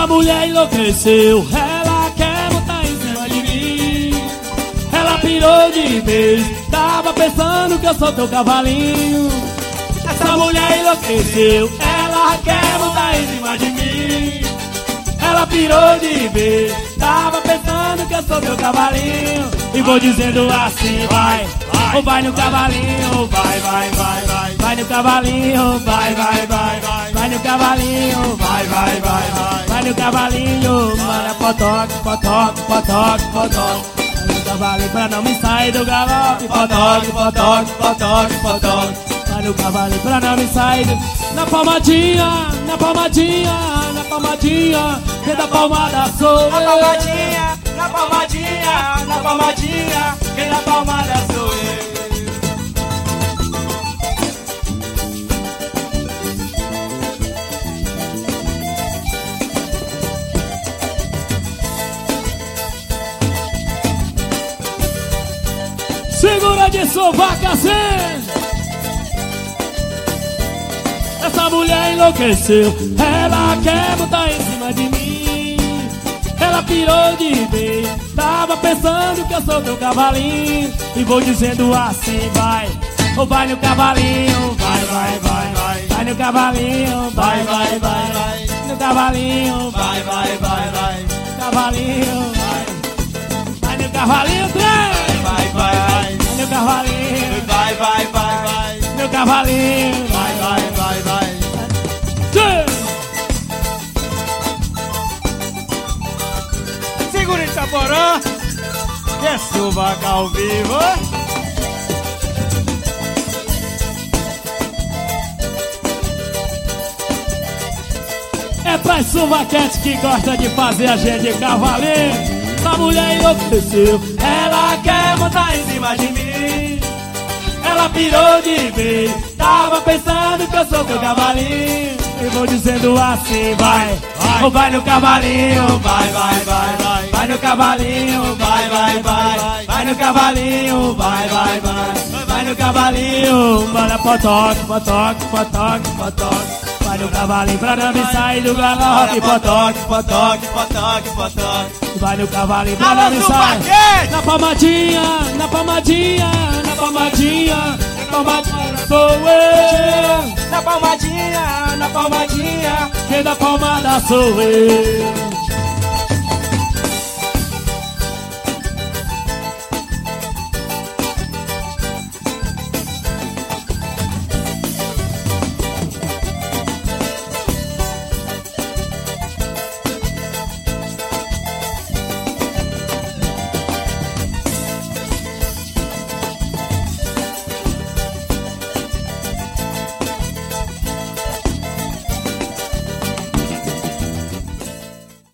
Essa mulher enlouqueceu, ela quer montar em cima de mim. Ela pirou de vez, tava pensando que eu sou teu cavalinho. Essa mulher enlouqueceu, ela quer montar em cima de mim. Ela pirou de vez, tava pensando que eu sou teu cavalinho. E vou dizendo assim, vai, ou vai no cavalinho, vai, vai, vai, vai. Vai no cavalinho, vai, vai, vai, vai. Vai no cavalinho, vai, vai, vai, vai. Vai no cavalinho, mano, potoque, potoque, potoque, potoque. Vai no cavalinho pra não me sair do galope, potoque, potoque, potoque, potoque. Vai no cavalinho pra não me sair do... Na palmadinha, na palmadinha, na palmadinha. Quem dá palmada sou eu. Na palmadinha, na palmadinha, na palmadinha. Quem dá palmada sou eu. Segura de sovaco assim. Essa mulher enlouqueceu, ela quer montar em cima de mim. Ela pirou de vez, tava pensando que eu sou teu cavalinho. E vou dizendo assim, vai, ou vai no cavalinho, vai, vai, vai, vai. Vai no cavalinho, vai, vai, vai, vai. No cavalinho, vai, vai, vai, vai. Cavalinho, vai. Vai no cavalinho, trem. Vai, vai, vai. Vai no cavalinho, Vai, vai, vai, vai. no cavalinho, Vai, vai, vai, vai. Segura esse saporã, que é sovaco ao vivo. É pra sovaquete que gosta de fazer a gente cavalinho. Essa mulher enlouqueceu, ela quer montar em cima de mim. Ela pirou de vez, tava pensando que eu sou teu cavalinho. E vou dizendo assim, vai, ou vai no cavalinho, vai, vai, vai, vai. Vai no cavalinho, vai, vai, vai. Vai no cavalinho, vai, vai, vai. Vai no cavalinho, manda potoque, potoque, potoque, potoque. Vai no cavalinho pra não me sair do galope, potoque, potoque, potoque, potoque. vai no cavalinho pra não me sair. Na palmadinha, na palmadinha, na palmadinha, na palmadinha sou eu. Na palmadinha, na palmadinha. Quem dá palmada sou eu.